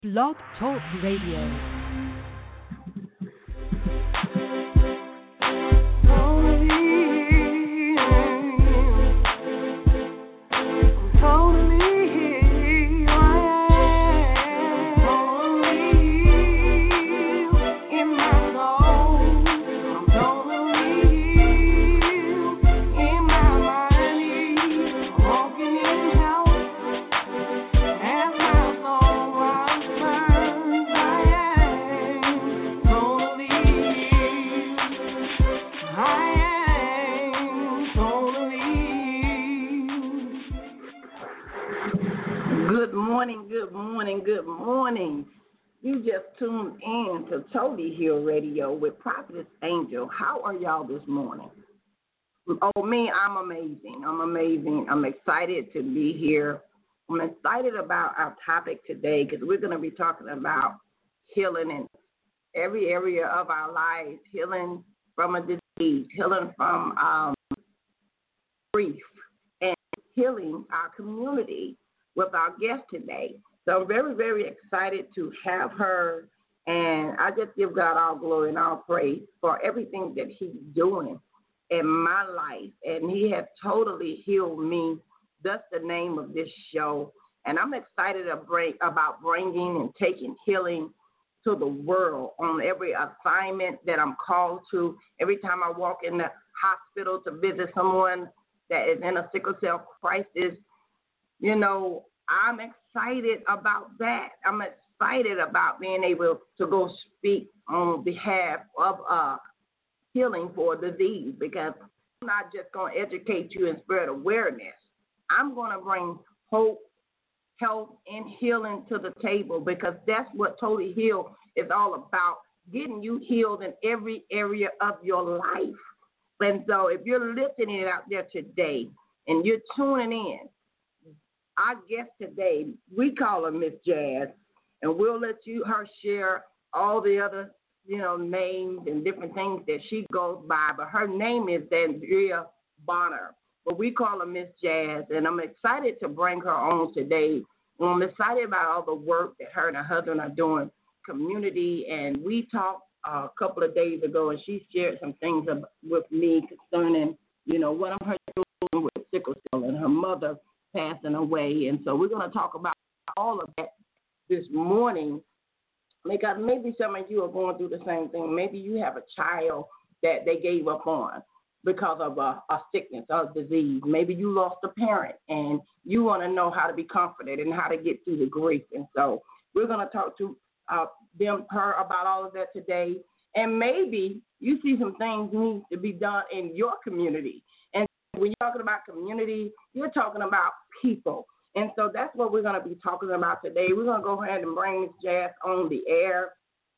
Blog Talk Radio. Good morning. You just tuned in to Totally Healed Radio with Prophetess Angel. How are y'all this morning? Oh, me, I'm amazing. I'm excited to be here. I'm excited about our topic today because we're going to be talking about healing in every area of our lives, healing from a disease, healing from grief, and healing our community with our guest today. So I'm very, very excited to have her, and I just give God all glory and all praise for everything that he's doing in my life, and he has totally healed me. That's the name of this show, and I'm excited about bringing and taking healing to the world on every assignment that I'm called to. Every time I walk in the hospital to visit someone that is in a sickle cell crisis, you know, I'm excited about that. I'm excited about being able to go speak on behalf of healing for disease, because I'm not just going to educate you and spread awareness. I'm going to bring hope, health, and healing to the table, because that's what Totally Healed is all about, getting you healed in every area of your life. And so if you're listening out there today and you're tuning in, our guest today, we call her Miss Jazz, and we'll let her share all the other, names and different things that she goes by. But her name is Andrea Bonner, but we call her Miss Jazz, and I'm excited to bring her on today. And I'm excited about all the work that her and her husband are doing, community, and we talked a couple of days ago, and she shared some things with me concerning, what I'm doing with sickle cell and her mother passing away. And so we're going to talk about all of that this morning, because maybe some of you are going through the same thing. Maybe you have a child that they gave up on because of a sickness or a disease. Maybe you lost a parent and you want to know how to be comforted and how to get through the grief. And so we're going to talk to her about all of that today. And maybe you see some things need to be done in your community. When you're talking about community, you're talking about people. And so that's what we're going to be talking about today. We're going to go ahead and bring Miss Jazz on the air.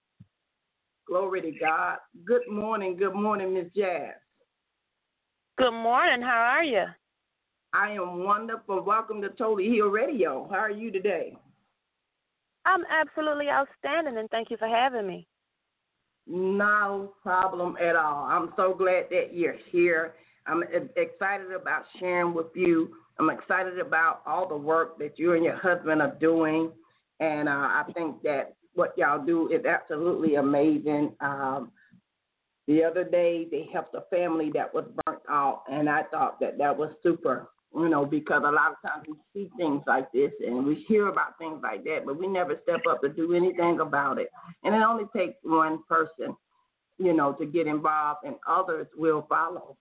Glory to God. Good morning, Miss Jazz. Good morning. How are you? I am wonderful. Welcome to Totally Healed Radio. How are you today? I'm absolutely outstanding, and thank you for having me. No problem at all. I'm so glad that you're here. I'm excited about sharing with you. I'm excited about all the work that you and your husband are doing. And I think that what y'all do is absolutely amazing. The other day, they helped a family that was burnt out, and I thought that was super, because a lot of times we see things like this and we hear about things like that, but we never step up to do anything about it. And it only takes one person, to get involved, and others will follow.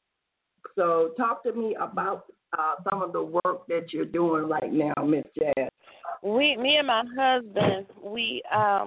So talk to me about some of the work that you're doing right now, Miss Jazz. Me and my husband, we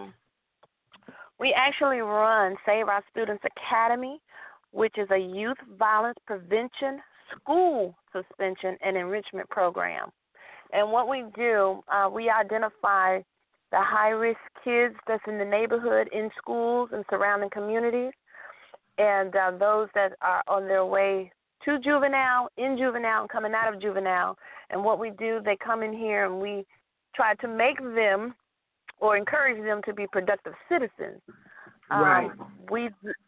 actually run Save Our Students Academy, which is a youth violence prevention, school suspension, and enrichment program. And what we do, we identify the high-risk kids that's in the neighborhood, in schools, and surrounding communities, and those that are on their way to juvenile, in juvenile, and coming out of juvenile. And what we do, they come in here and we try to make them or encourage them to be productive citizens. Right. We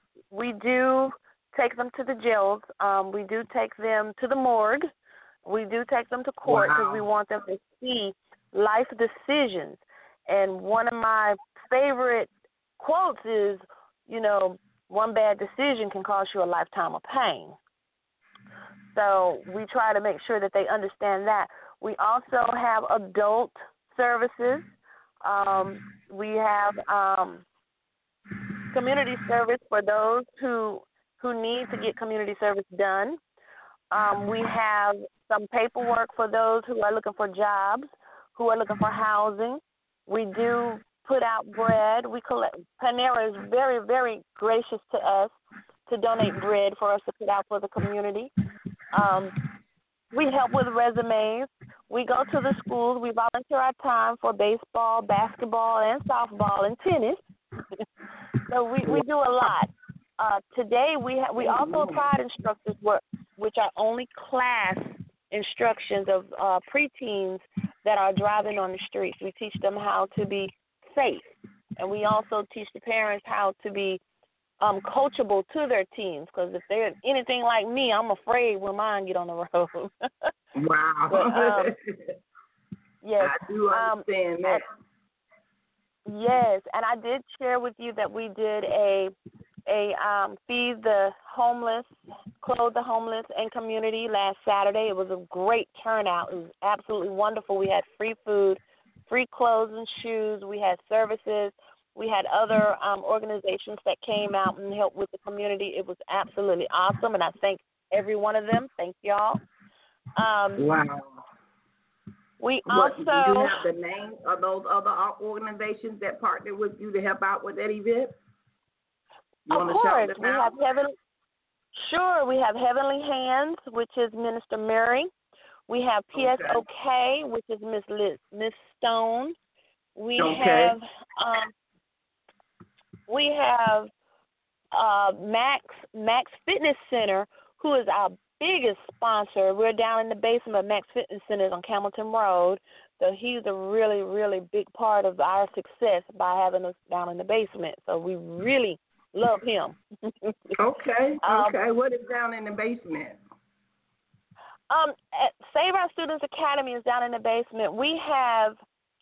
do take them to the jails. We do take them to the morgue. We do take them to court because we want them to see life decisions And one of my favorite quotes is, one bad decision can cost you a lifetime of pain. So we try to make sure that they understand that. We also have adult services. We have community service for those who need to get community service done. We have some paperwork for those who are looking for jobs, who are looking for housing. We do put out bread. We collect. Panera is very, very gracious to us to donate bread for us to put out for the community. We help with resumes. We go to the schools. We volunteer our time for baseball, basketball, and softball and tennis. So we do a lot. Today we also apply instructors which are only class instructions of preteens that are driving on the streets. We teach them how to be safe, and we also teach the parents how to be coachable to their teens, because if they're anything like me, I'm afraid when mine get on the road. Wow. But, yes. I do understand that. Yes, and I did share with you that we did a feed the homeless, clothe the homeless and community last Saturday. It was a great turnout. It was absolutely wonderful. We had free food, free clothes and shoes. We had services. We had other organizations that came out and helped with the community. It was absolutely awesome, and I thank every one of them. Thank y'all. Wow. We do also you have the names of those other organizations that partnered with you to help out with that event? You of course, we have we have Heavenly Hands, which is Minister Mary. We have PSOK, which is Miss Stone. We have Max Fitness Center, who is our biggest sponsor. We're down in the basement of Max Fitness Center on Camelton Road. So he's a really, really big part of our success by having us down in the basement. So we really love him. Okay. What is down in the basement? Save Our Students Academy is down in the basement. We have,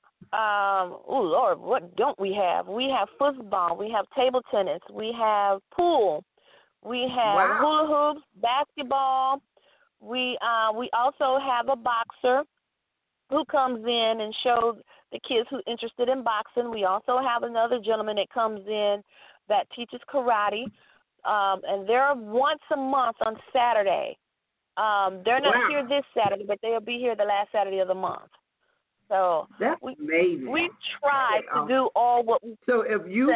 what don't we have? We have football. We have table tennis. We have pool. We have hula hoops, basketball. We also have a boxer who comes in and shows the kids who are interested in boxing. We also have another gentleman that comes in that teaches karate, and they're once a month on Saturday. They're not here this Saturday, but they'll be here the last Saturday of the month. So that's amazing. We try to do all what we so if you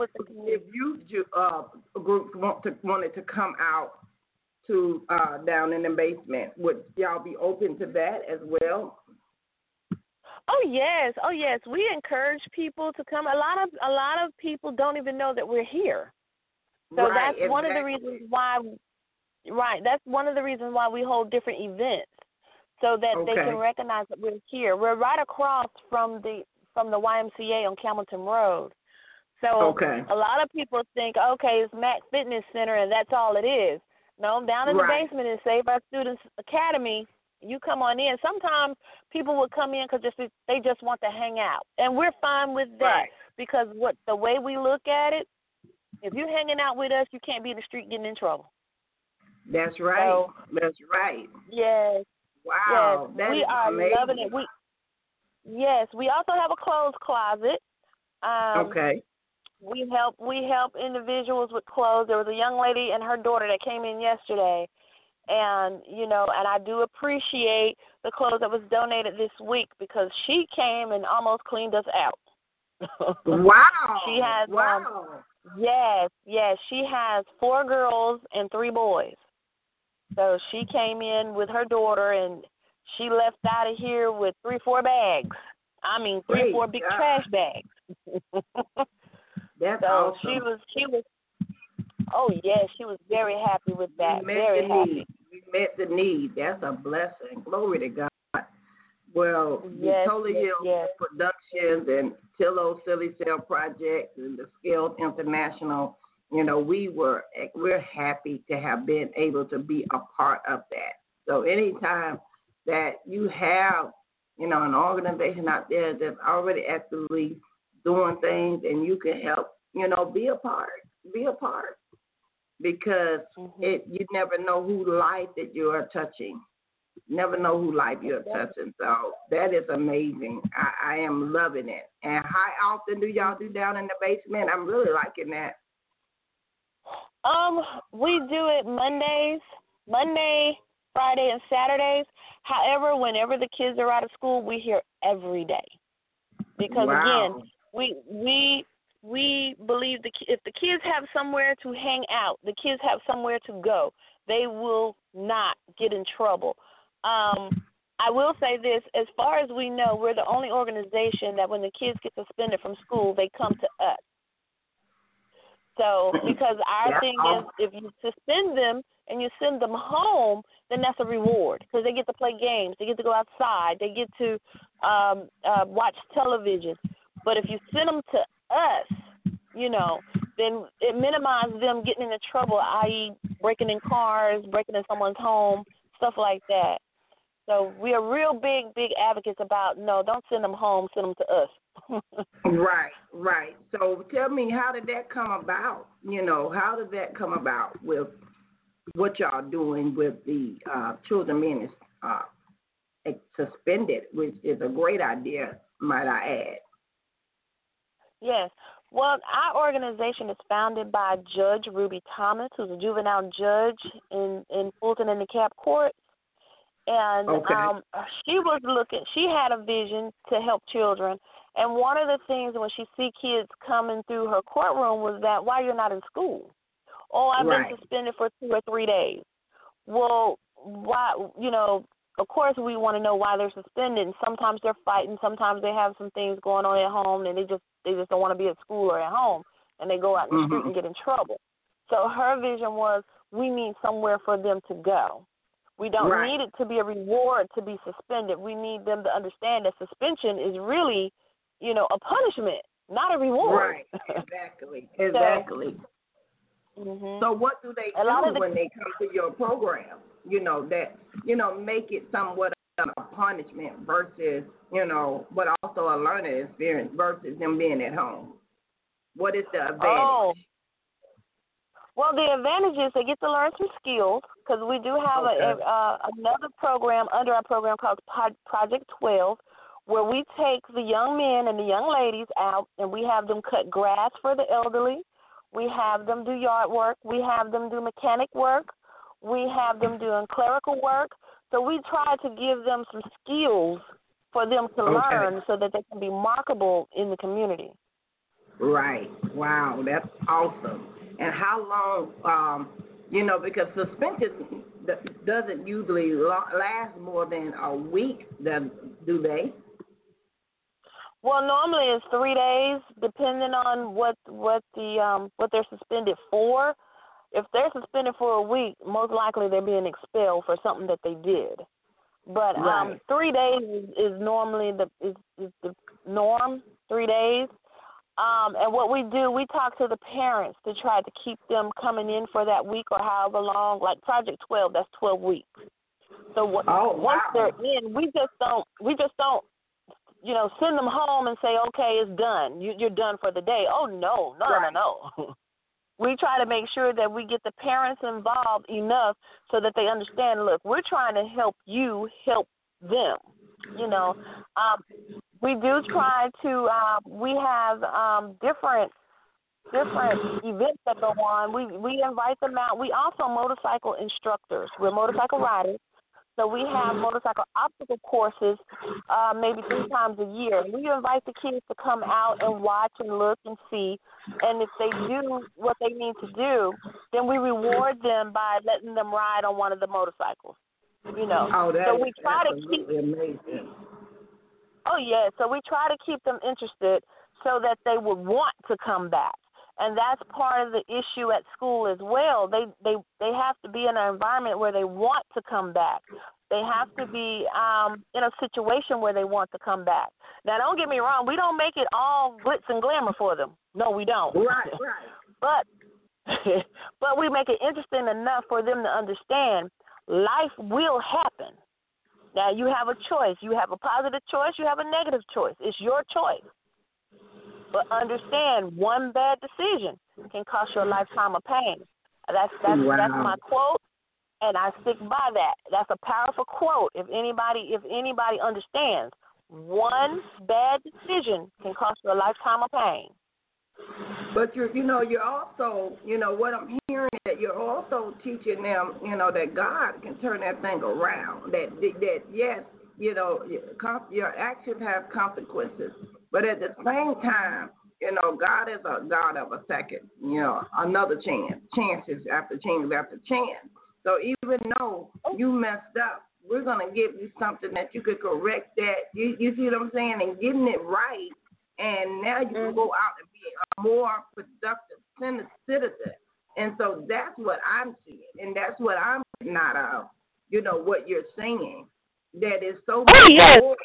groups wanted to come out to down in the basement, would y'all be open to that as well? Oh yes. We encourage people to come. A lot of people don't even know that we're here. So that's one of the reasons why. Right, that's one of the reasons why we hold different events, so that they can recognize that we're here. We're right across from the YMCA on Camelton Road. So a lot of people think, it's Mac Fitness Center and that's all it is. No, down in the basement is Save Our Students Academy. You come on in. Sometimes people will come in because they just want to hang out, and we're fine with that because the way we look at it, if you're hanging out with us, you can't be in the street getting in trouble. That's right. So, that's right. Yes. Wow. Yes. That we is are amazing. loving it. We also have a clothes closet. We help individuals with clothes. There was a young lady and her daughter that came in yesterday, and and I do appreciate the clothes that was donated this week because she came and almost cleaned us out. Wow. She has yes, she has 4 girls and 3 boys. So she came in with her daughter, and she left out of here with 3-4 bags. I mean, 3-4 big trash bags. That's so awesome. She was. Oh yes, she was very happy with that. Very happy. We met the need. That's a blessing. Glory to God. Well, the Totally Healed Productions and Tillo Silly Cell Project and the Skills International, we're happy to have been able to be a part of that. So anytime that you have an organization out there that's already actively doing things, and you can help, be a part, because you never know whose life that you are touching. Never know who life you're touching. So that is amazing. I am loving it. And how often do y'all do down in the basement? I'm really liking that. We do it Monday, Friday, and Saturdays. However, whenever the kids are out of school, we're here every day. Because again, we believe if the kids have somewhere to hang out, the kids have somewhere to go, they will not get in trouble. I will say this, as far as we know, we're the only organization that when the kids get suspended from school, they come to us. So, because our thing is, if you suspend them and you send them home, then that's a reward, because they get to play games, they get to go outside, they get to watch television. But if you send them to us, then it minimizes them getting into trouble, i.e. breaking in cars, breaking in someone's home, stuff like that. So we are real big advocates about, no, don't send them home, send them to us. Right. So tell me, how did that come about? How did that come about with what y'all doing with the children being suspended, which is a great idea, might I add? Yes. Well, our organization is founded by Judge Ruby Thomas, who's a juvenile judge in Fulton and DeKalb Court. And she had a vision to help children. And one of the things when she see kids coming through her courtroom was that, why you're not in school? Oh, I've been suspended for 2 or 3 days. Well, why, of course we want to know why they're suspended. And sometimes they're fighting. Sometimes they have some things going on at home, and they just don't want to be at school or at home. And they go out in the street and get in trouble. So her vision was, we need somewhere for them to go. We don't need it to be a reward to be suspended. We need them to understand that suspension is really, a punishment, not a reward. Right, exactly. So what do they do when they come to your program? Make it somewhat of a punishment versus, but also a learning experience versus them being at home. What is the advantage? Well, the advantage is they get to learn some skills, because we do have another program under our program called Project 12, where we take the young men and the young ladies out and we have them cut grass for the elderly. We have them do yard work. We have them do mechanic work. We have them doing clerical work. So we try to give them some skills for them to learn so that they can be marketable in the community. Right. Wow, that's awesome. And how long, because suspension doesn't usually last more than a week, do they? Well, normally it's 3 days, depending on what they're suspended for. If they're suspended for a week, most likely they're being expelled for something that they did. But 3 days is normally the norm. 3 days. And what we do, we talk to the parents to try to keep them coming in for that week or however long. Like Project 12, that's 12 weeks. So once they're in, we just don't, send them home and say, okay, it's done. You're done for the day. Oh no. We try to make sure that we get the parents involved enough so that they understand. Look, we're trying to help you help them. We do try to, we have different events that go on. We invite them out. We also motorcycle instructors. We're motorcycle riders. So we have motorcycle obstacle courses maybe 3 times a year. We invite the kids to come out and watch and look and see. And if they do what they need to do, then we reward them by letting them ride on one of the motorcycles. So we try to keep amazing. Oh, yeah. So we try to keep them interested so that they would want to come back. And that's part of the issue at school as well. They have to be in an environment where they want to come back. They have to be in a situation where they want to come back. Now, don't get me wrong. We don't make it all glitz and glamour for them. No, we don't. Right. But we make it interesting enough for them to understand life will happen. Now, you have a choice. You have a positive choice. You have a negative choice. It's your choice. But understand, one bad decision can cost you a lifetime of pain. That's my quote, and I stick by that. That's a powerful quote. If anybody understands, one bad decision can cost you a lifetime of pain. But you're also, what I'm hearing is that you're also teaching them, that God can turn that thing around. That yes, your actions have consequences, but at the same time, God is a God of a second, another chances after chance after chance. So even though you messed up, we're gonna give you something that you could correct that. You see what I'm saying? And getting it right. And now you can go out and be a more productive citizen. And so that's what I'm seeing. And that's what I'm getting out of, what you're saying. That is so important,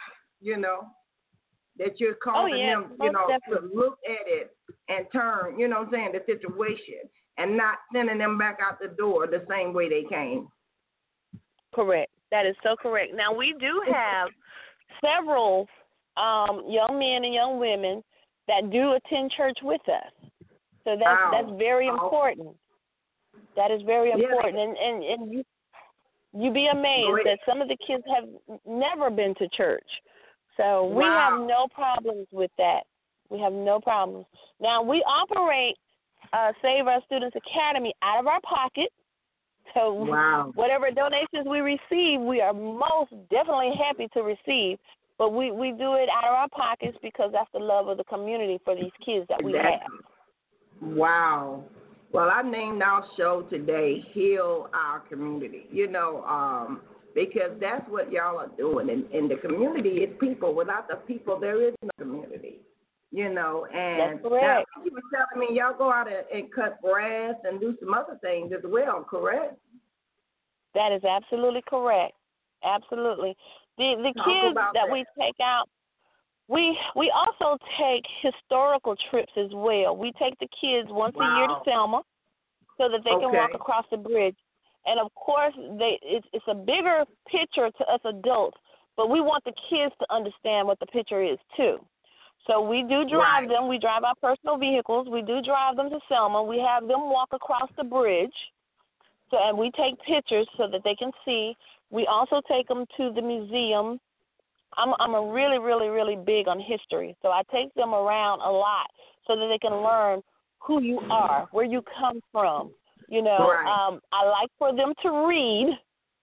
that you're causing them, to look at it and turn, the situation and not sending them back out the door the same way they came. Correct. That is so correct. Now, we do have several young men and young women that do attend church with us. So that's very important. That is very important. And you be amazed that some of the kids have never been to church. So we have no problems with that. We have no problems. Now, we operate Save Our Students Academy out of our pocket. So whatever donations we receive, we are most definitely happy to receive. But we do it out of our pockets because that's the love of the community for these kids that we have. Wow. Well, I named our show today, Heal Our Community, because that's what y'all are doing. And the community is people. Without the people, there is no community, And that's correct. You were telling me y'all go out and cut grass and do some other things as well, correct? That is absolutely correct. Absolutely. The kids that we take out, we also take historical trips as well. We take the kids once a year to Selma so that they can walk across the bridge. And, of course, it's a bigger picture to us adults, but we want the kids to understand what the picture is, too. So we do drive them. We drive our personal vehicles. We do drive them to Selma. We have them walk across the bridge, and we take pictures so that they can see. We also take them to the museum. I'm a really, really, really big on history, so I take them around a lot so that they can learn who you are, where you come from. I like for them to read.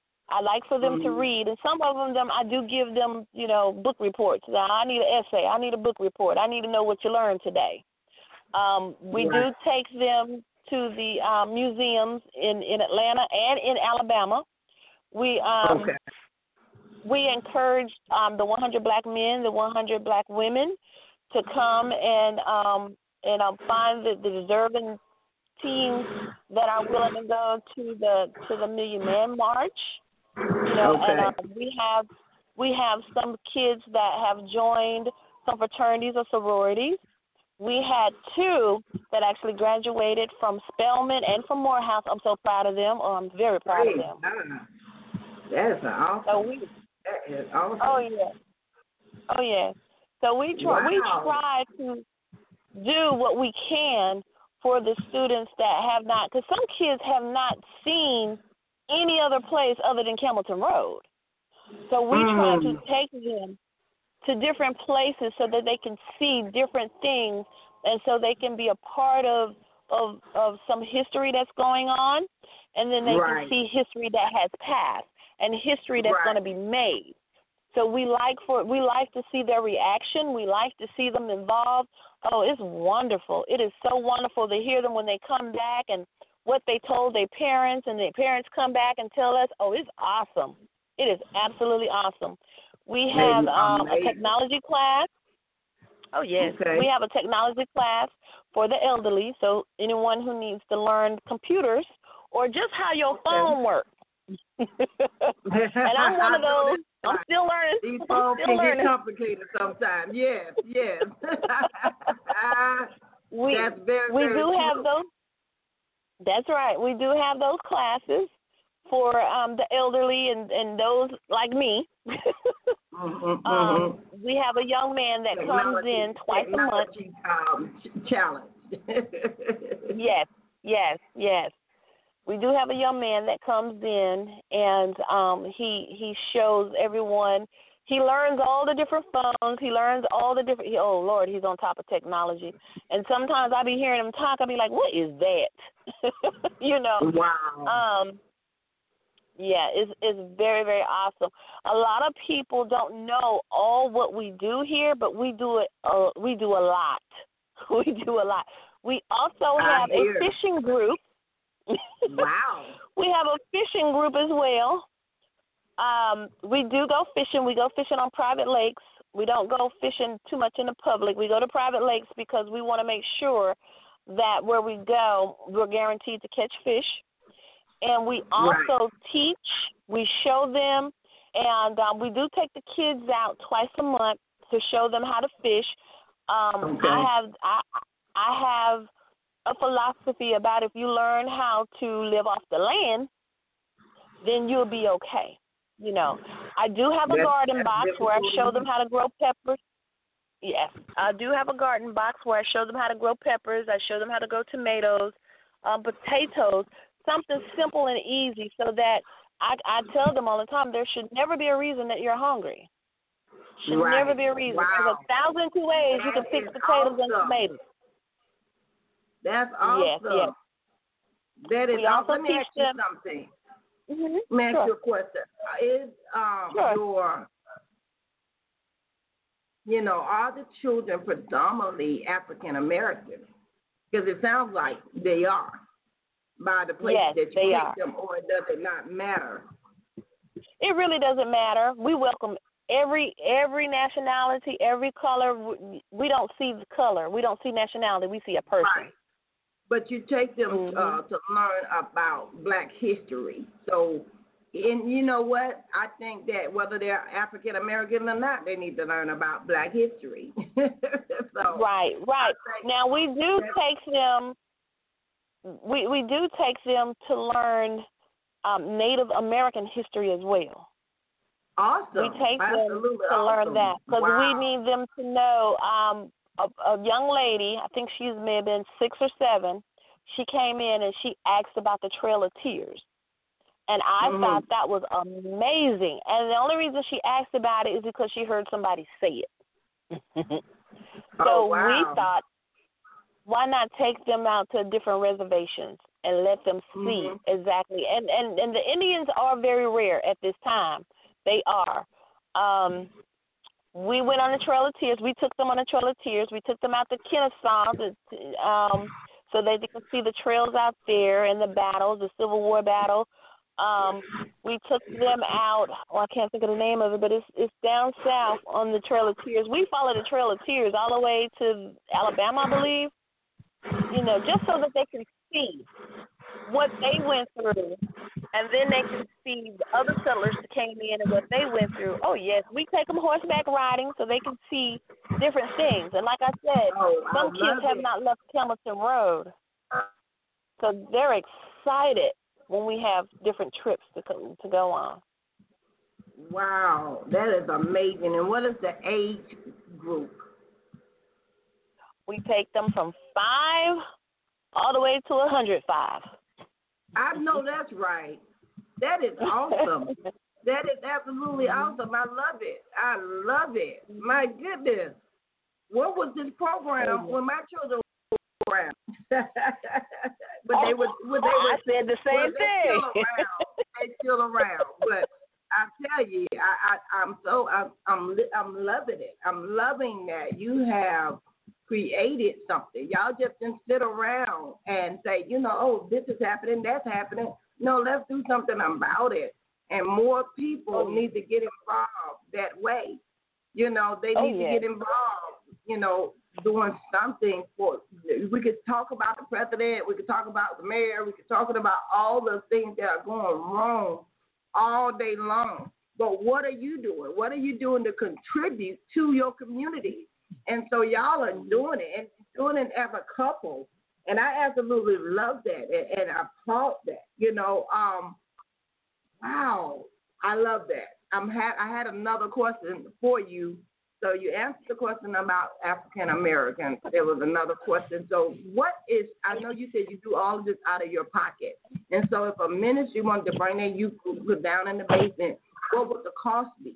And some of them I do give them, book reports. Now, I need an essay. I need a book report. I need to know what you learned today. We do take them to the museums in Atlanta and in Alabama. We encourage the 100 Black men, the 100 Black women to come and find the deserving teams that are willing to go to the Million Man March. And we have some kids that have joined some fraternities or sororities. We had 2 that actually graduated from Spelman and from Morehouse. I'm so proud of them. I'm very proud of them. That is awesome. That is awesome. Oh yeah. So we try to do what we can for the students that have not, because some kids have not seen any other place other than Campbellton Road. So we try to take them to different places so that they can see different things and so they can be a part of some history that's going on, and then they can see history that has passed and history that's going to be made. So we like to see their reaction. We like to see them involved. Oh, it's wonderful. It is so wonderful to hear them when they come back and what they told their parents, and their parents come back and tell us, oh, it's awesome. It is absolutely awesome. We have a technology class. Oh, yes. Okay. We have a technology class for the elderly, so anyone who needs to learn computers or just how your phone works. And I'm one of those. I'm still learning. These phones can get complicated sometimes. Yes. That's very, we very do true. have those. That's right. We do have those classes for the elderly and those like me. We have a young man that comes in twice a month. Challenge. Yes. We do have a young man that comes in, and he shows everyone. He learns all the different phones. He learns all the different. Oh Lord, he's on top of technology. And sometimes I be hearing him talk. I be like, "What is that?" You know. Wow. Yeah, it's very, very awesome. A lot of people don't know all what we do here, but we do it. We do a lot. We do a lot. We also have a fishing group. Wow. We have a fishing group as well. We do go fishing. We go fishing on private lakes. We don't go fishing too much in the public. We go to private lakes because we want to make sure that where we go, we're guaranteed to catch fish. And we also teach. We show them, and we do take the kids out twice a month to show them how to fish. I have a philosophy about if you learn how to live off the land, then you'll be okay. You know, I do have a garden box where I show them how to grow peppers. Yes, I do have a garden box where I show them how to grow peppers. I show them how to grow tomatoes, potatoes, something simple and easy so that I tell them all the time there should never be a reason that you're hungry. Should never be a reason. There's 1,002 ways you can fix potatoes and tomatoes. That's awesome. Yes. That is awesome. Let me ask you something. Let me ask you a question. Is are the children predominantly African American? Because it sounds like they are by the place that you take them, or does it not matter? It really doesn't matter. We welcome every nationality, every color. We don't see the color. We don't see nationality. We see a person. Right. But you take them to learn about Black history. So, and you know what? I think that whether they're African American or not, they need to learn about Black history. So, right. Now we do take them. We do take them to learn Native American history as well. Awesome. We take them to learn that because we need them to know. A young lady, I think she may have been 6 or 7, she came in and she asked about the Trail of Tears. And I thought that was amazing. And the only reason she asked about it is because she heard somebody say it. So we thought, why not take them out to different reservations and let them see exactly. And the Indians are very rare at this time. They are. We went on the Trail of Tears. We took them on the Trail of Tears. We took them out to Kennesaw so that they could see the trails out there and the battles, the Civil War battle. We took them out. I can't think of the name of it, but it's down south on the Trail of Tears. We followed the Trail of Tears all the way to Alabama, I believe, just so that they can see what they went through, and then they can see the other settlers that came in and what they went through. Oh, yes, we take them horseback riding so they can see different things. And like I said, some kids have not left Campbellton Road. So they're excited when we have different trips to go on. Wow, that is amazing. And what is the age group? We take them from 5 all the way to 105. I know that's right. That is awesome. That is absolutely awesome. I love it. My goodness. What was this program when my children were around? I said the same thing. They still around. But I tell you, I'm loving it. I'm loving that you have created something. Y'all just didn't sit around and say, this is happening, that's happening. No, let's do something about it. And more people need to get involved that way. They need to get involved, doing something we could talk about the president, we could talk about the mayor, we could talk about all the things that are going wrong all day long. But what are you doing? What are you doing to contribute to your community? And so y'all are doing it, and doing it as a couple. And I absolutely love that, and I applaud that. Wow, I love that. I had another question for you. So you answered the question about African Americans. There was another question. So I know you said you do all of this out of your pocket. And so if a ministry wanted to bring their youth group down in the basement, what would the cost be?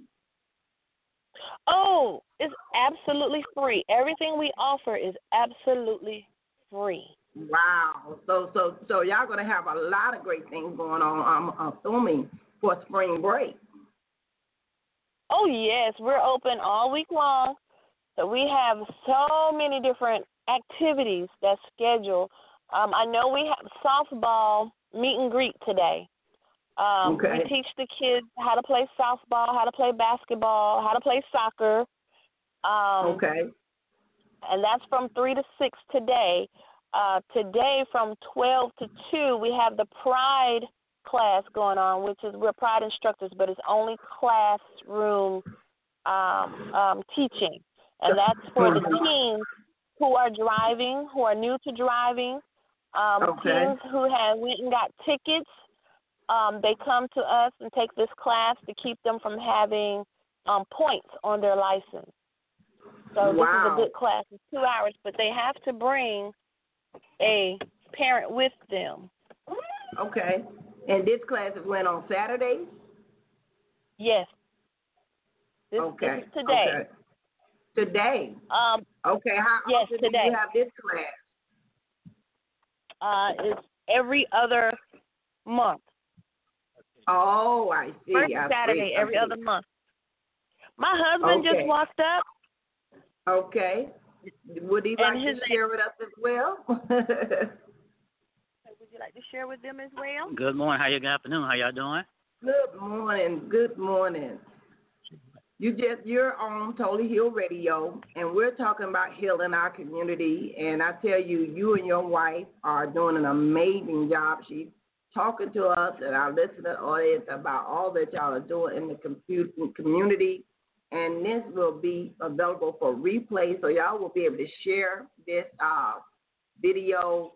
Oh, it's absolutely free. Everything we offer is absolutely free. Wow. So y'all going to have a lot of great things going on, I'm assuming, for spring break. Oh, yes. We're open all week long. So we have so many different activities that's scheduled. I know we have softball meet and greet today. Okay. We teach the kids how to play softball, how to play basketball, how to play soccer. Okay. And that's from 3 to 6 today. Today from 12 to 2, we have the Pride class going on, which is we're Pride instructors, but it's only classroom teaching. And that's for the teens who are driving, who are new to driving, teens who have went and got tickets. They come to us and take this class to keep them from having points on their license. So this is a good class. It's 2 hours, but they have to bring a parent with them. Okay. And this class is when, on Saturdays? Yes. This is today. Okay. Today? Okay. How often do you have this class? It's every other month. Oh, I see. First Saturday, every other month. My husband just walked up. Okay. Would he like to share with us as well? Would you like to share with them as well? Good morning. Good afternoon. How y'all doing? Good morning. Good morning. You're on Totally Heal Radio, and we're talking about healing our community. And I tell you, you and your wife are doing an amazing job. She's talking to us and our listening audience about all that y'all are doing in the community. And this will be available for replay, so y'all will be able to share this video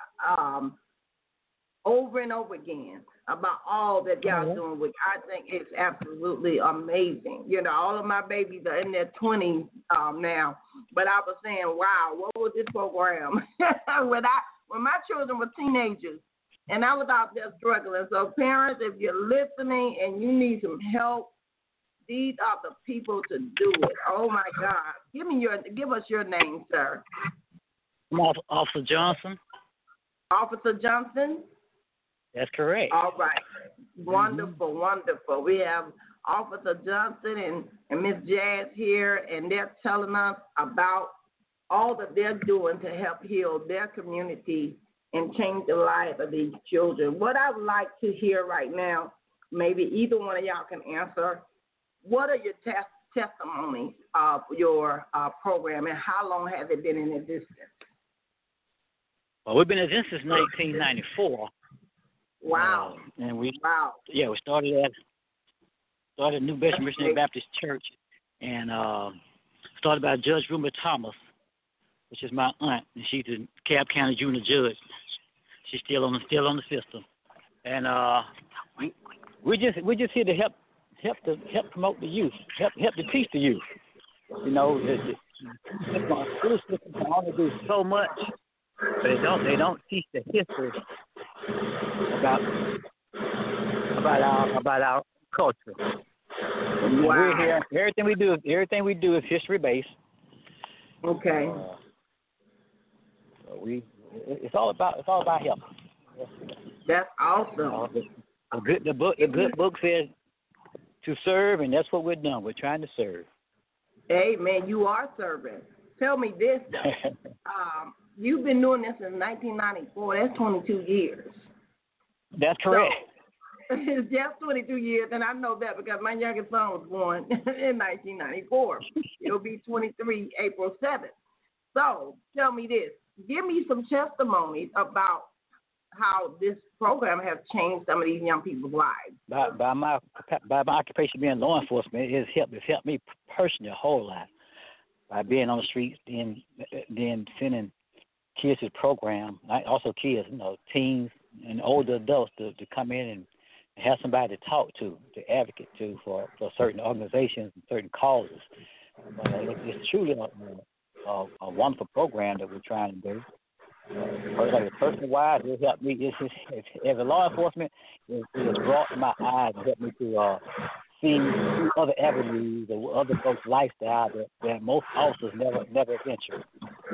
over and over again about all that y'all doing, which I think is absolutely amazing. You know, all of my babies are in their 20s now, but I was saying, wow, what was this program? when my children were teenagers, and I was out there struggling. So parents, if you're listening and you need some help, these are the people to do it. Oh my God! Give us your name, sir. I'm Officer Johnson. Officer Johnson. That's correct. All right. Wonderful, wonderful. We have Officer Johnson and Miss Jazz here, and they're telling us about all that they're doing to help heal their community and change the lives of these children. What I would like to hear right now, maybe either one of y'all can answer. What are your testimonies of your program, and how long has it been in existence? Well, we've been in existence since 1994. Wow. And we started New Bedford Missionary Baptist Church, and started by Judge Ruma Thomas, which is my aunt, and she's the Cobb County Junior Judge. She's still on the system, and we're just here to help promote the youth, help to teach the youth. You know, the school system can only do so much, but they don't teach the history about our culture. Wow. We're here. Everything we do is history based. Okay. So it's all about help. That's awesome. The good book says to serve, and that's what we're doing. We're trying to serve. Hey, man, you are serving. Tell me this, though. You've been doing this since 1994. That's 22 years. That's correct. So, it's just 22 years, and I know that because my youngest son was born in 1994. It'll be 23 April 7th. So tell me this. Give me some testimonies about how this program has changed some of these young people's lives. By my occupation being law enforcement, it's helped me personally a whole lot. By being on the streets, then sending kids to the program, also kids, teens and older adults to come in and have somebody to talk to advocate to for certain organizations and certain causes. It's truly a wonderful program that we're trying to do. Personal-wise, it helped me. As a law enforcement, it has brought my eyes and helped me to see other avenues or other folks' lifestyle that most officers never venture.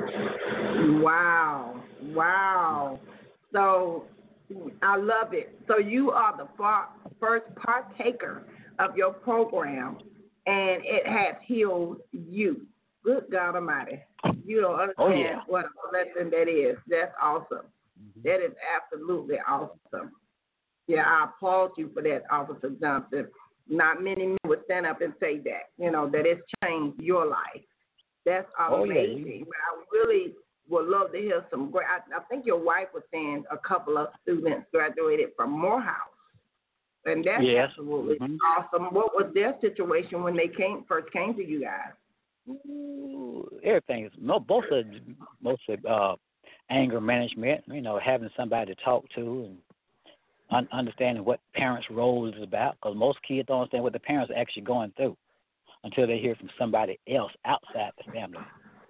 Wow. So I love it. So you are the first partaker of your program, and it has healed you. Good God Almighty. You don't understand what a lesson that is. That's awesome. Mm-hmm. That is absolutely awesome. Yeah, I applaud you for that, Officer Johnson. Not many men would stand up and say that, that it's changed your life. That's amazing. I really would love to hear some great. I think your wife was saying a couple of students graduated from Morehouse. And that's absolutely awesome. What was their situation when they first came to you guys? Everything is mostly anger management. Having somebody to talk to and understanding what parents' role is about. Because most kids don't understand what the parents are actually going through until they hear from somebody else outside the family.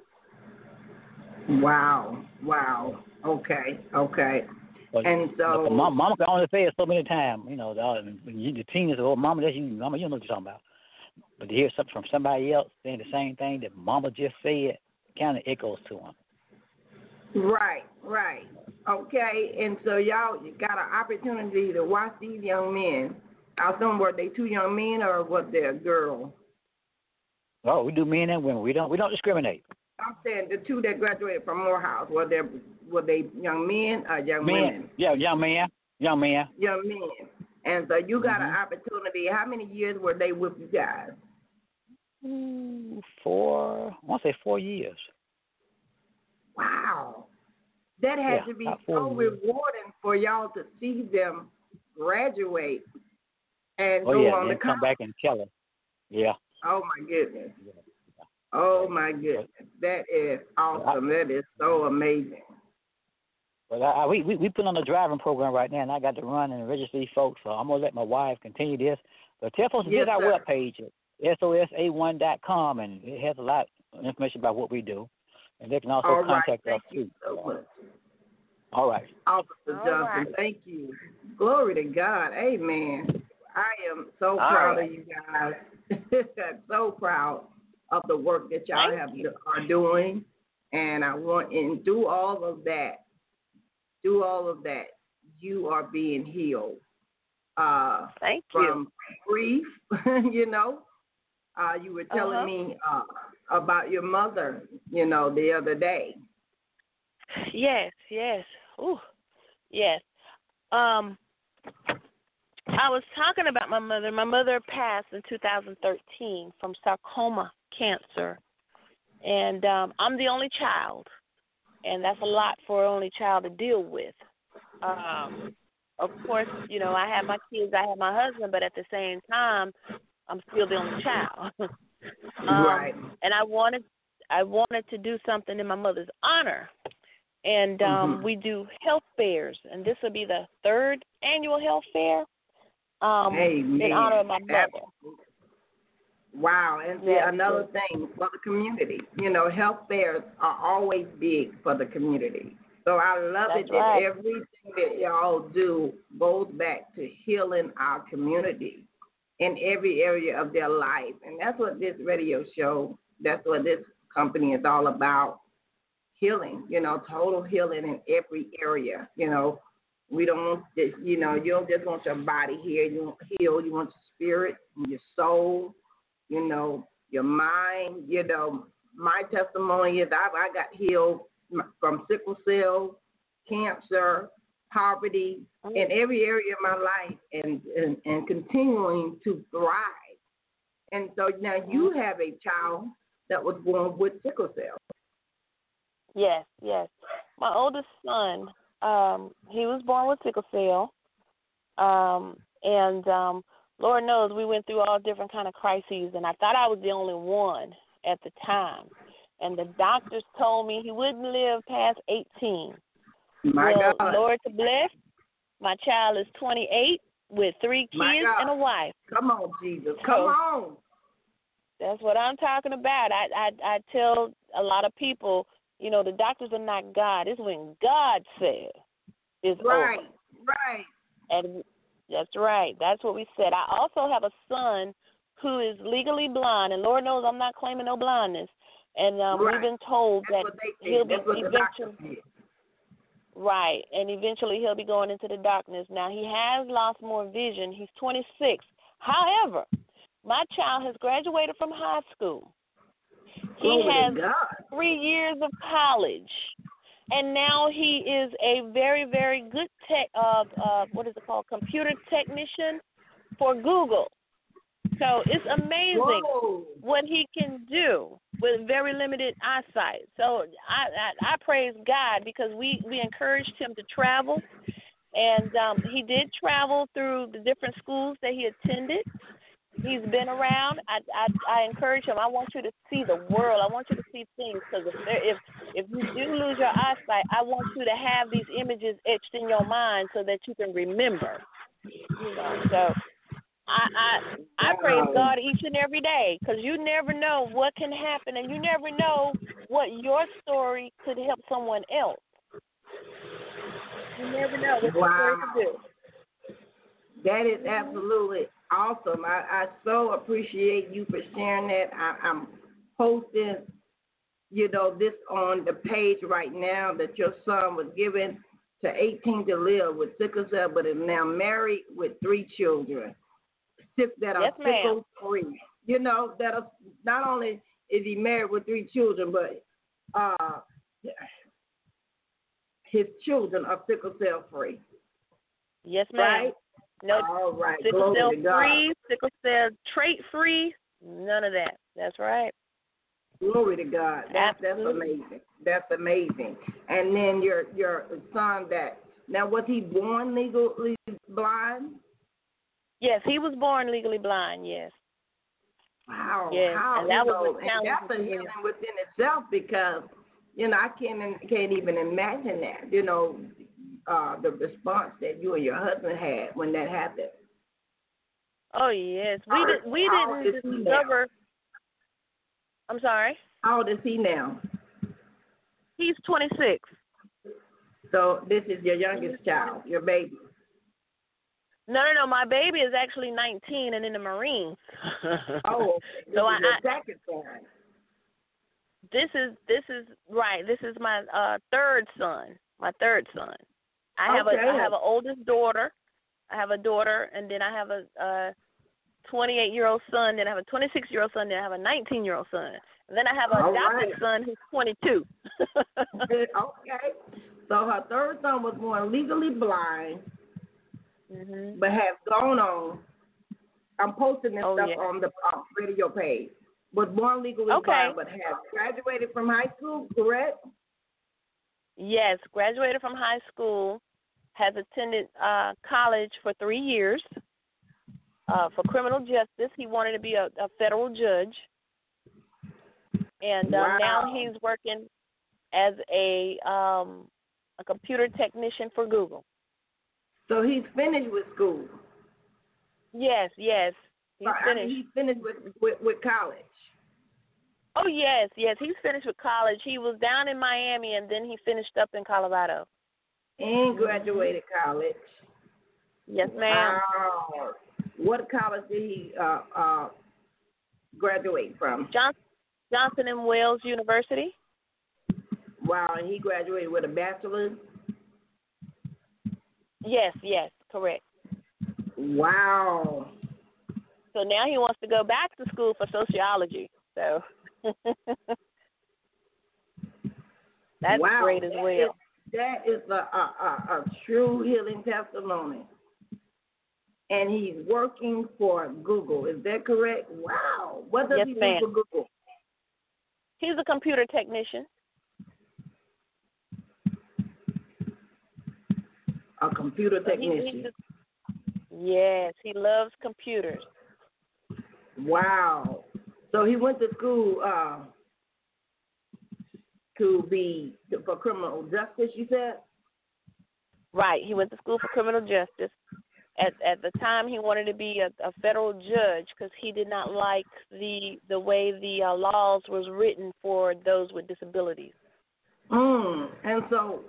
Wow. Okay. And so, Mama can only say it so many times. The teen is, "Oh, Mama, that's you. Mama, you know what you're talking about." But to hear something from somebody else saying the same thing that Mama just said, kind of echoes to them. Right. Okay, and so y'all got an opportunity to watch these young men. I assume were they two young men or was they a girl? Oh, we do men and women. We don't discriminate. I'm saying the two that graduated from Morehouse, were they young men or young women? Yeah, young men. Young men. And so you got an opportunity. How many years were they with you guys? 4 years. Wow. That had to be so rewarding for y'all to see them graduate and go on the come back and tell us. Yeah. Oh, my goodness. Oh, my goodness. That is awesome. That is so amazing. But we put on a driving program right now, and I got to run and register these folks, so I'm going to let my wife continue this. But tell folks to visit our webpage at sosa1.com, and it has a lot of information about what we do. And they can also contact us, too. So much. All right. Officer Johnson, thank you. Glory to God. Amen. I am so proud of you guys. So proud of the work that y'all are doing. And I want to do all of that. You are being healed. Thank from grief, you were telling me about your mother, the other day. Yes. Ooh, yes. I was talking about my mother. My mother passed in 2013 from sarcoma cancer. And I'm the only child. And that's a lot for an only child to deal with. Of course, I have my kids, I have my husband, but at the same time, I'm still the only child. Right. And I wanted to do something in my mother's honor. And we do health fairs, and this will be the 3rd annual health fair in honor of my mother. Absolutely. Wow, and another thing for the community. Health fairs are always big for the community. So I love it that everything that y'all do goes back to healing our community in every area of their life. And that's what this radio show, that's what this company is all about, healing, total healing in every area. We don't want this, you don't just want your body here. You want heal. You want your spirit and your soul, your mind. My testimony is I got healed from sickle cell, cancer, poverty, in every area of my life, and continuing to thrive. And so now you have a child that was born with sickle cell. Yes. My oldest son, he was born with sickle cell, and Lord knows we went through all different kind of crises, and I thought I was the only one at the time. And the doctors told me he wouldn't live past 18. My God. Lord to bless, my child is 28, with 3 kids and a wife. Come on, Jesus. Come on. That's what I'm talking about. I tell a lot of people, the doctors are not God. It's when God says it's over. Right. And that's right. That's what we said. I also have a son who is legally blind, and Lord knows I'm not claiming no blindness. And we've been told that he'll be eventually. Right, and eventually he'll be going into the darkness. Now, he has lost more vision. He's 26. However, my child has graduated from high school. He has 3 years of college, and now he is a very, very good computer technician for Google. So it's amazing what he can do with very limited eyesight. So I praise God because we encouraged him to travel, and he did travel through the different schools that he attended. He's been around. I encourage him. I want you to see the world. I want you to see things, because if you do lose your eyesight, I want you to have these images etched in your mind so that you can remember. So I praise God each and every day, because you never know what can happen, and you never know what your story could help someone else. You never know what your story could do. That is absolutely awesome. I so appreciate you for sharing that. I'm posting, this on the page right now, that your son was given to 18 to live with sickle cell, but is now married with 3 children. That are sickle free. That are, not only is he married with 3 children, but his children are sickle cell free. Yes, ma'am. Right? No, all right. Sickle cell free, sickle cell trait free, none of that. That's right. Glory to God. That's amazing. That's amazing. And then your son now was he born legally blind? Yes, he was born legally blind, yes. Wow. Yes, and that was a challenge. That's a healing within itself, because, I can't even imagine that, the response that you and your husband had when that happened. Oh, yes. We didn't discover. I'm sorry? How old is he now? He's 26. So this is your youngest child, your baby. No. My baby is actually 19 and in the Marines. Oh, this so is your second son. This is right. This is my third son. My third son. I have an oldest daughter. I have a daughter, and then I have a 28-year-old son. Then I have a 26-year-old son. Then I have a 19-year-old son. And then I have an adopted son who's 22. Okay. So her third son was born legally blind. Mm-hmm. But have gone on. I'm posting this stuff on the radio page. Was born legally blind, but has graduated from high school, correct? Yes, graduated from high school, has attended college for 3 years for criminal justice. He wanted to be a federal judge. And now he's working as a computer technician for Google. So he's finished with school. Yes. He's finished. He's finished with college. Oh, yes. He's finished with college. He was down in Miami, and then he finished up in Colorado. And graduated college. Yes, ma'am. Wow. What college did he graduate from? Johnson & Wales University. Wow, and he graduated with a bachelor's? Yes, correct. Wow. So now he wants to go back to school for sociology. So that's great as well. That is a true healing testimony. And he's working for Google. Is that correct? Wow. What does he do for Google? He's a computer technician. A computer technician. Yes, he loves computers. Wow. So he went to school for criminal justice, you said? Right. He went to school for criminal justice. At the time, he wanted to be a federal judge because he did not like the way the laws was written for those with disabilities. And so,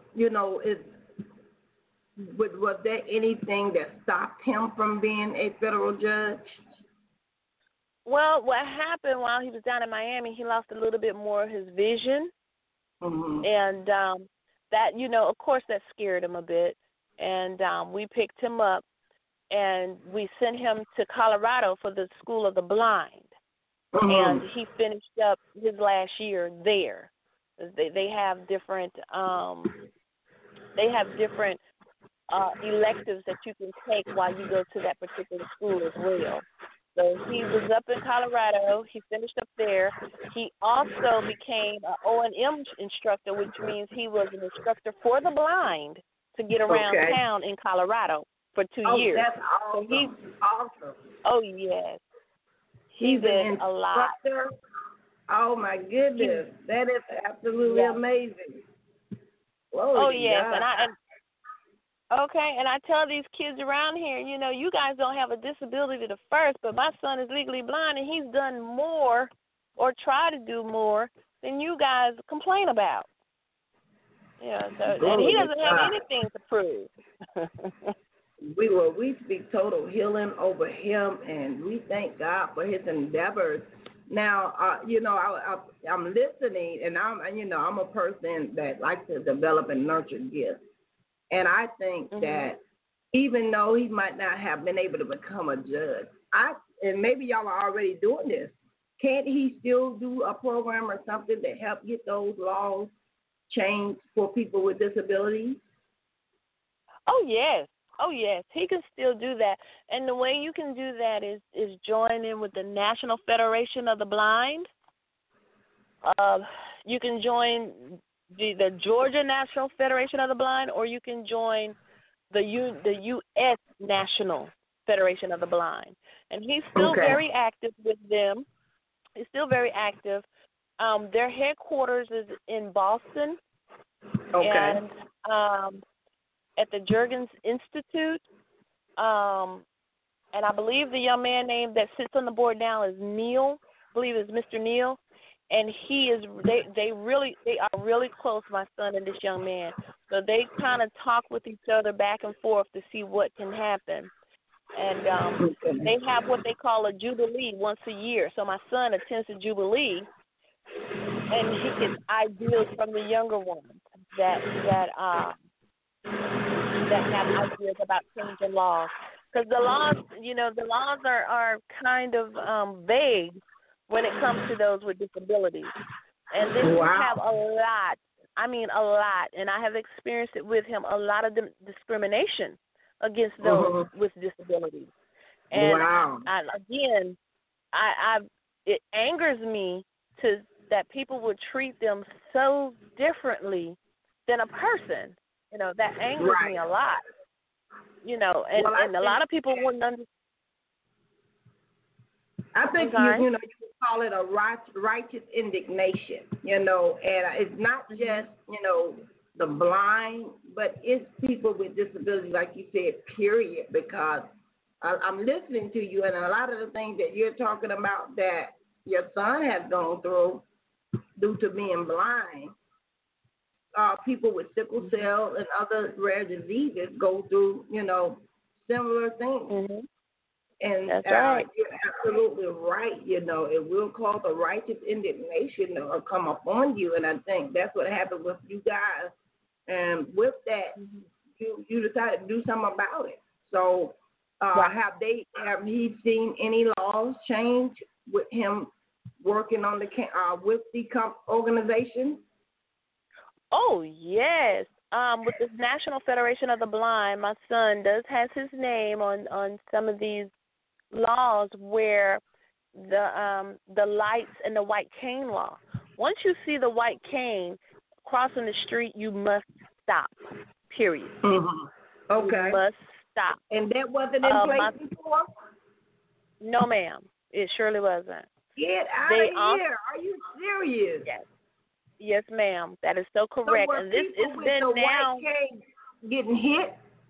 was there anything that stopped him from being a federal judge? Well, what happened while he was down in Miami, he lost a little bit more of his vision. And that, of course, that scared him a bit. And we picked him up, and we sent him to Colorado for the School of the Blind. And he finished up his last year there. They have different electives that you can take while you go to that particular school as well. So he was up in Colorado. He finished up there. He also became an O&M instructor, which means he was an instructor for the blind to get around town in Colorado for 2 years. That's awesome. So awesome. Oh, yes. He He's did an a lot. instructor. Oh, my goodness. That is absolutely amazing. Glory to God. And I tell these kids around here, you guys don't have a disability to first, but my son is legally blind, and he's done more or tried to do more than you guys complain about. And he doesn't have anything to prove. We speak total healing over him, and we thank God for his endeavors. Now, I'm listening, and I'm a person that likes to develop and nurture gifts. And I think that even though he might not have been able to become a judge, and maybe y'all are already doing this, can't he still do a program or something to help get those laws changed for people with disabilities? Oh, yes. He can still do that. And the way you can do that is join in with the National Federation of the Blind. You can join the Georgia National Federation of the Blind, or you can join the U.S. National Federation of the Blind. And he's still very active with them. He's still very active. Their headquarters is in Boston. And at the Jurgens Institute. And I believe the young man named that sits on the board now is Neil. I believe it's Mr. Neil. And they are really close, my son and this young man. So they kind of talk with each other back and forth to see what can happen. And they have what they call a Jubilee once a year. So my son attends the Jubilee, and he gets ideas from the younger ones that have ideas about changing laws. Because the laws are kind of vague when it comes to those with disabilities. And then we have a lot, and I have experienced it with him, a lot of discrimination against those with disabilities. And it angers me that people would treat them so differently than a person. That angers me a lot. And a lot of people wouldn't understand. I think you could call it a righteous indignation, and it's not just, the blind, but it's people with disabilities, like you said, period, because I'm listening to you, and a lot of the things that you're talking about that your son has gone through due to being blind, people with sickle cell and other rare diseases go through, similar things. And that's right. You're absolutely right. It will cause a righteous indignation to come upon you, and I think that's what happened with you guys. And with that, you decided to do something about it. So, have he seen any laws change with him working on with the organization? Oh yes. With the National Federation of the Blind, my son has his name on some of these laws where the lights and the white cane law. Once you see the white cane crossing the street, you must stop. Period. Okay. You must stop. And that wasn't in place before? No, ma'am. It surely wasn't. Get out of here. Are you serious? Yes. Yes, ma'am. That is so correct. So and this is been now. White cane getting hit?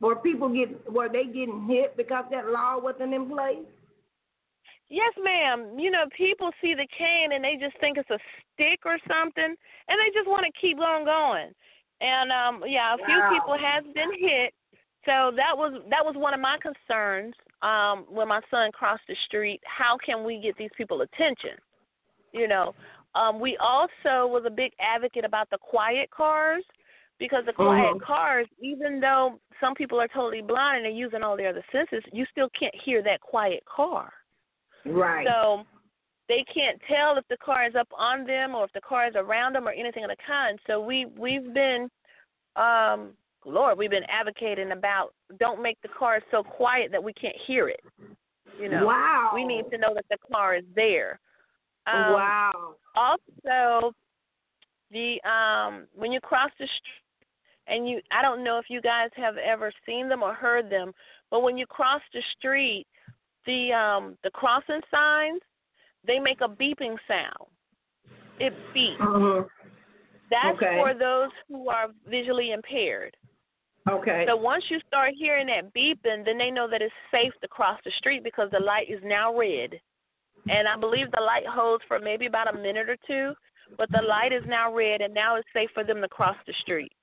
were they getting hit because that law wasn't in place? Yes, ma'am. You know, people see the cane and they just think it's a stick or something, and they just want to keep on going. And a few people has been hit. So that was one of my concerns when my son crossed the street. How can we get these people attention? You know, we also was a big advocate about the quiet cars, because the quiet cars, even though some people are totally blind and they're using all their other senses, you still can't hear that quiet car. Right. So they can't tell if the car is up on them or if the car is around them or anything of the kind. So we've been, we've been advocating about don't make the car so quiet that we can't hear it. You know, wow. We need to know that the car is there. Wow. Also, when you cross the street, and I don't know if you guys have ever seen them or heard them, but when you cross the street, the crossing signs, they make a beeping sound. It beeps. That's for those who are visually impaired. Okay. So once you start hearing that beeping, then they know that it's safe to cross the street because the light is now red. And I believe the light holds for maybe about a minute or two, but the light is now red, and now it's safe for them to cross the street.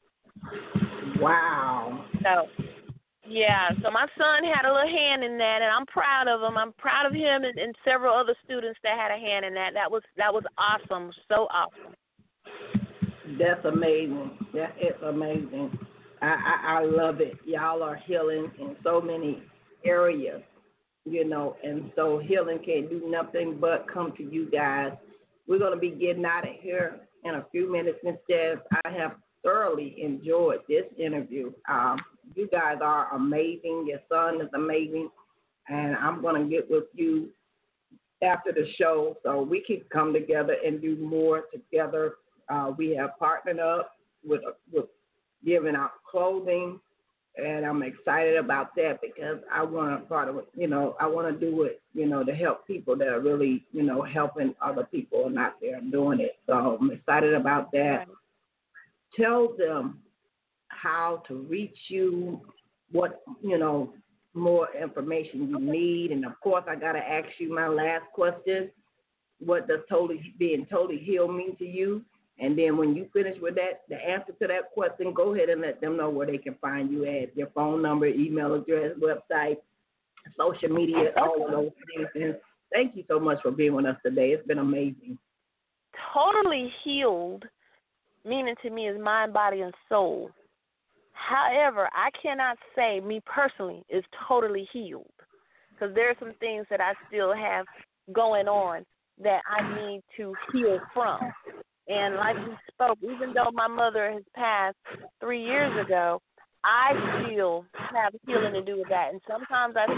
Wow. So my son had a little hand in that, and I'm proud of him. I'm proud of him and several other students that had a hand in that. That was awesome, so awesome. That's amazing. That is amazing. I love it. Y'all are healing in so many areas, you know, and so healing can't do nothing but come to you guys. We're going to be getting out of here in a few minutes. Instead, I have thoroughly enjoyed this interview. You guys are amazing. Your son is amazing. And I'm going to get with you after the show so we can come together and do more together. We have partnered up with giving out clothing, and I'm excited about that because I want to I want to do it, to help people that are really, helping other people and out there doing it. So I'm excited about that. Right. Tell them how to reach you, what, more information you need. And, of course, I got to ask you my last question. What does being totally healed mean to you? And then when you finish with that, the answer to that question, go ahead and let them know where they can find you at, your phone number, email address, website, social media, all of those things. And thank you so much for being with us today. It's been amazing. Totally healed, meaning to me, is mind, body, and soul. However, I cannot say me personally is totally healed because there are some things that I still have going on that I need to heal from. And like we spoke, even though my mother has passed 3 years ago, I still have healing to do with that. And sometimes I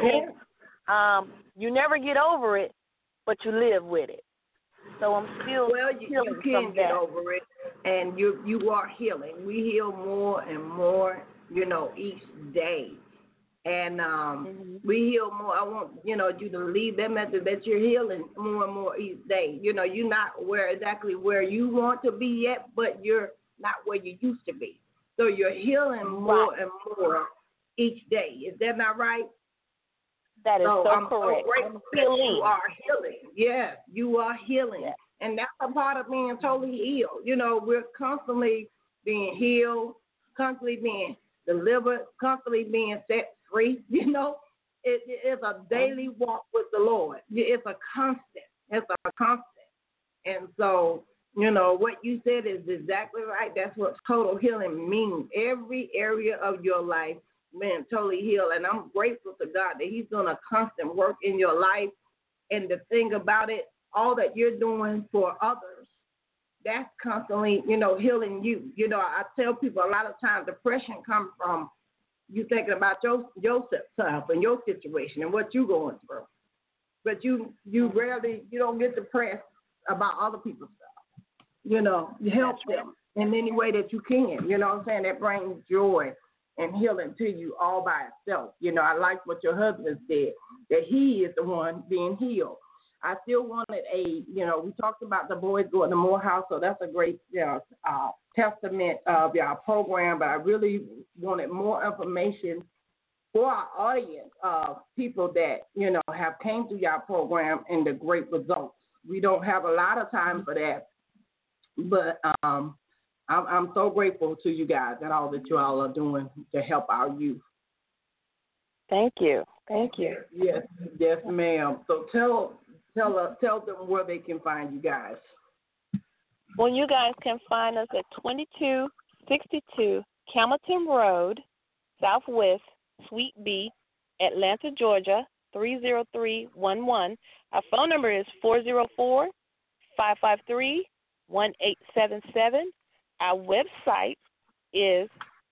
think you never get over it, but you live with it. So I'm still healing you can get over it, and you are healing. We heal more and more, each day. And we heal more. I want, you to leave that message that you're healing more and more each day. You're not exactly where you want to be yet, but you're not where you used to be. So you're healing more and more each day. Is that not right? That is so I'm correct. So grateful that you are healing. Yes, you are healing. Yes. And that's a part of being totally healed. We're constantly being healed, constantly being delivered, constantly being set free. It is a daily walk with the Lord. It's a constant. And so, what you said is exactly right. That's what total healing means. Every area of your life being totally healed. And I'm grateful to God that He's doing a constant work in your life. And the thing about it, all that you're doing for others, that's constantly, healing you. I tell people a lot of times depression comes from you thinking about yourself and your situation and what you're going through. But you don't get depressed about other people's stuff. You help them in any way that you can. You know what I'm saying? That brings joy and healing to you all by itself. I like what your husband said, that he is the one being healed. I still wanted we talked about the boys going to Morehouse, so that's a great testament of our program, but I really wanted more information for our audience of people that, have came through your program and the great results. We don't have a lot of time for that, but I'm so grateful to you guys and all that you all are doing to help our youth. Thank you. Yes, ma'am. So tell them where they can find you guys. Well, you guys can find us at 2262 Camelton Road, Southwest, Suite B, Atlanta, Georgia, 30311. Our phone number is 404-553-1877. Our website is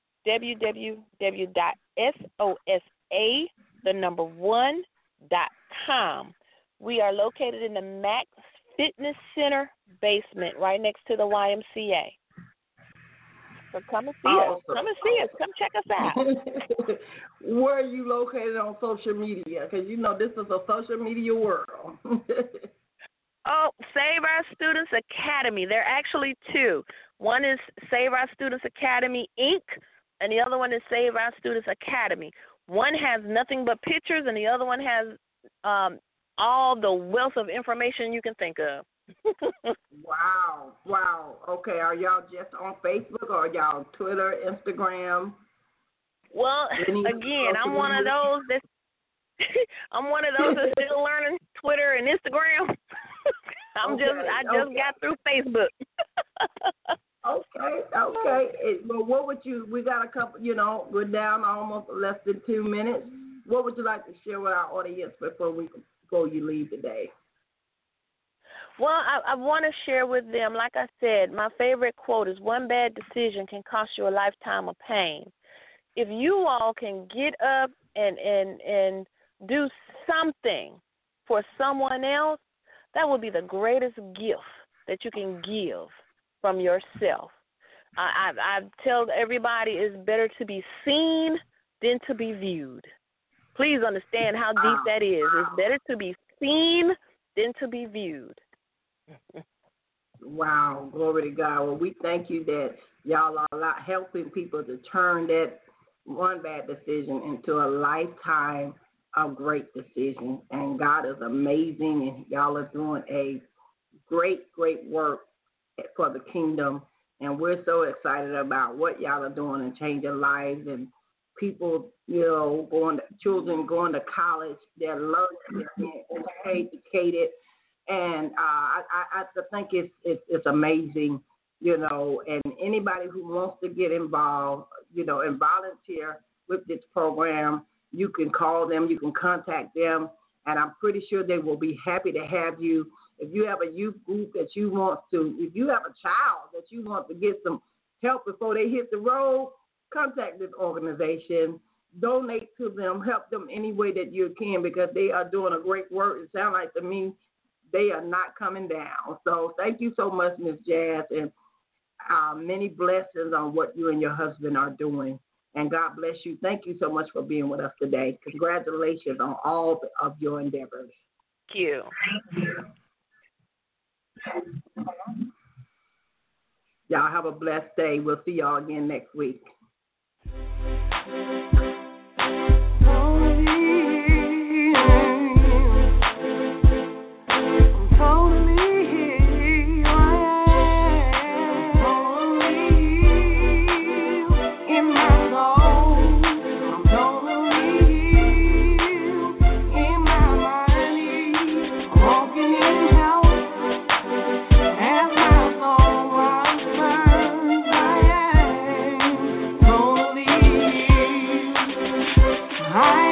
www.sosa1.com. We are located in the Max Fitness Center basement right next to the YMCA. So come and see us. Come and see us. Come check us out. Where are you located on social media? Because, this is a social media world. Save Our Students Academy. There are actually two. One is Save Our Students Academy, Inc., and the other one is Save Our Students Academy. One has nothing but pictures, and the other one has all the wealth of information you can think of. Wow. Okay, are y'all just on Facebook or are y'all Twitter, Instagram? Well, again, I'm one of those that's still learning Twitter and Instagram. I just got through Facebook. Okay. Well, we got a couple, we're down almost less than 2 minutes. What would you like to share with our audience before you leave today? Well, I want to share with them, like I said, my favorite quote is, one bad decision can cost you a lifetime of pain. If you all can get up and do something for someone else, that would be the greatest gift that you can give from yourself. I tell everybody it's better to be seen than to be viewed. Please understand how deep that is. It's better to be seen than to be viewed. Wow, glory to God. Well, we thank you that y'all are helping people to turn that one bad decision into a lifetime of great decisions. And God is amazing, and y'all are doing a great work for the kingdom. And we're so excited about what y'all are doing and changing lives and people, children going to college. They're learning, they're being educated. And I think it's amazing, and anybody who wants to get involved, and volunteer with this program, you can call them, you can contact them, and I'm pretty sure they will be happy to have you. If you have a youth group if you have a child that you want to get some help before they hit the road, contact this organization, donate to them, help them any way that you can, because they are doing a great work. It sounds like to me they are not coming down. So thank you so much, Ms. Jazz, and many blessings on what you and your husband are doing. And God bless you. Thank you so much for being with us today. Congratulations on all of your endeavors. Thank you. Y'all have a blessed day. We'll see y'all again next week. I